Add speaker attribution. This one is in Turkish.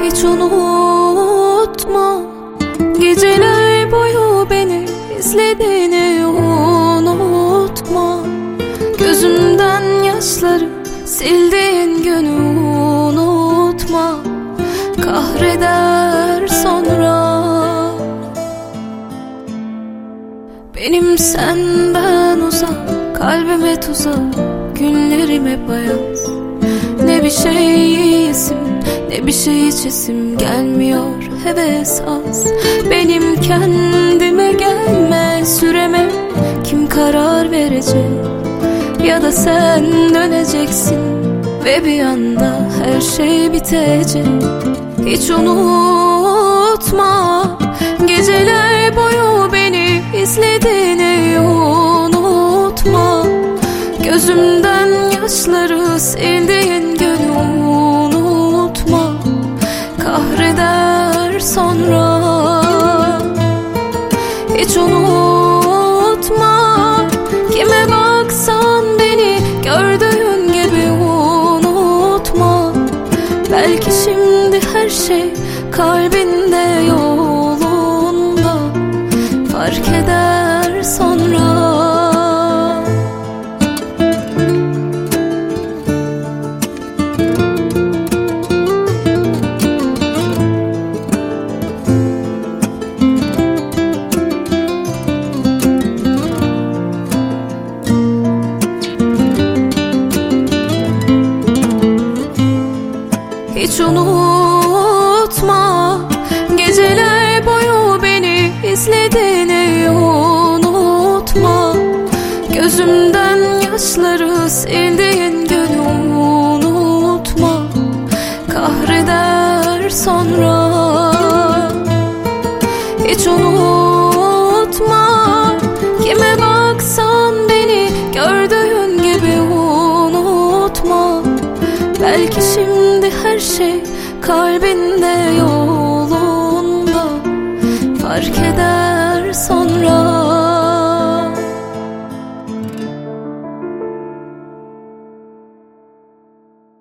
Speaker 1: Hiç unutma, geceler boyu beni izlediğini unutma. Gözümden yaşları sildiğin günü unutma. Kahreder sonra. Benim senden uzak, kalbime tuzak, günlerim hep ayaz. Ne bir şey yiyesim, ne bir şey içesim gelmiyor, heves az. Benim kendime gelme süreme kim karar verecek? Ya da sen döneceksin ve bir anda her şey bitecek. Hiç unutma, geceler boyu beni izlediğini unutma. Gözümden yaşları sildiğin günü unutma. Kahreder sonra. Hiç unutma, kime baksan beni gördüğün gibi unutma. Belki şimdi her şey kalbinde yolunda, fark eder sonra. Hiç unutma, geceler boyu beni izlediğini unutma. Gözümden yaşları sildiğin günü unutma. Kahreder sonra. Hiç unutma, kime baksan beni gördüğün gibi unutma. Belki şimdi her şey kalbinde yolunda, fark eder.